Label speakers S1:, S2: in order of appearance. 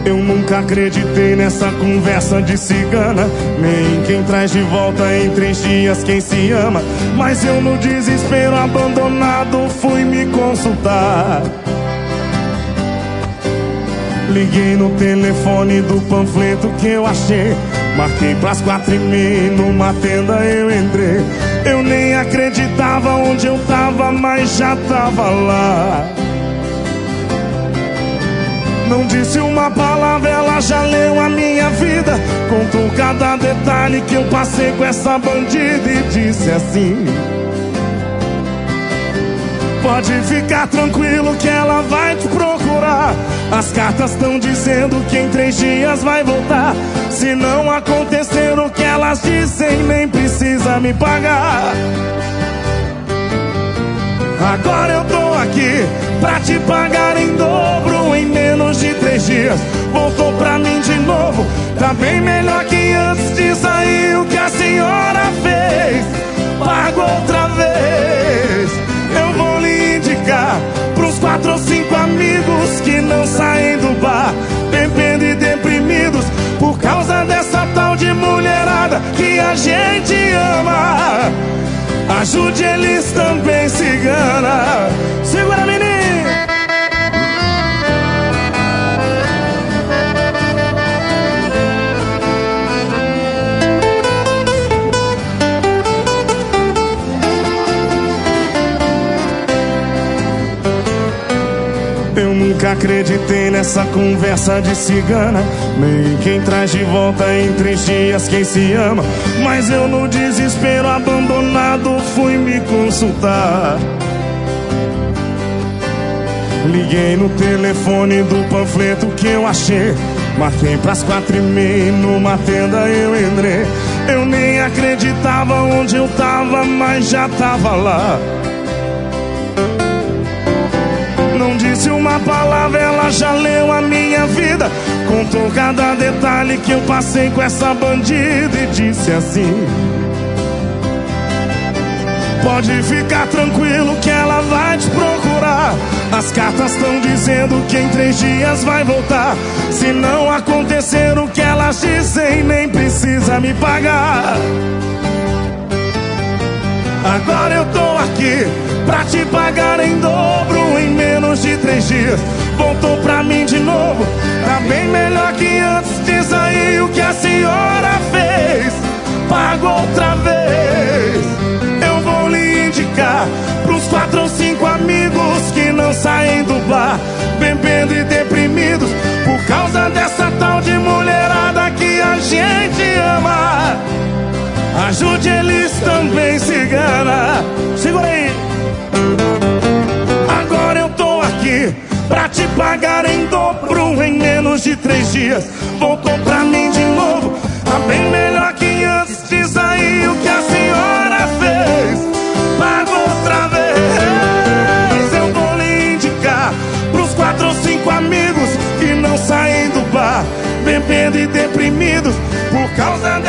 S1: Eu nunca acreditei nessa conversa de cigana, nem quem traz de volta em 3 dias quem se ama. Mas eu no desespero abandonado fui me consultar. Liguei no telefone do panfleto que eu achei, marquei pras 4h30, numa tenda eu entrei. Eu nem acreditava onde eu tava, mas já tava lá. Não disse uma palavra, ela já leu a minha vida, contou cada detalhe que eu passei com essa bandida e disse assim: pode ficar tranquilo que ela vai te procurar. As cartas estão dizendo que em 3 dias vai voltar. Se não acontecer o que elas dizem, nem precisa me pagar. Agora eu tô aqui pra te pagar em dobro em menos de 3 dias. Voltou pra mim de novo, tá bem melhor que antes. Diz aí o que a senhora fez, pago outra vez. Eu vou lhe indicar pros 4 ou 5 amigos que não saem do bar, bebendo e deprimidos por causa dessa tal de mulherada que a gente ama. Ajude eles também, cigana. Segura, menino. Eu nunca acreditei nessa conversa de cigana, nem quem traz de volta em 3 dias quem se ama. Mas eu no desespero abandonado fui me consultar. Liguei no telefone do panfleto que eu achei, marquei pras 4h30, numa tenda eu entrei. Eu nem acreditava onde eu tava, mas já tava lá. Não disse uma palavra, ela já leu a minha vida, contou cada detalhe que eu passei com essa bandida e disse assim: pode ficar tranquilo que ela vai te procurar. As cartas estão dizendo que em 3 dias vai voltar. Se não acontecer o que elas dizem, nem precisa me pagar. Agora eu tô aqui pra te pagar em dobro em menos de 3 dias. Voltou pra mim de novo, tá bem melhor que antes. Diz aí o que a senhora fez, pago outra vez. Eu vou lhe indicar pros 4 ou 5 amigos que não saem do bar, bebendo e deprimidos por causa dessa tal de mulherada que a gente ama. Ajude eles também, cigana. Segura aí. Agora eu tô aqui pra te pagar em dobro em menos de 3 dias. Voltou pra mim de novo, tá bem melhor que antes. Diz aí o que a senhora fez, pago outra vez. Eu vou lhe indicar pros 4 ou 5 amigos que não saem do bar, bebendo e deprimidos por causa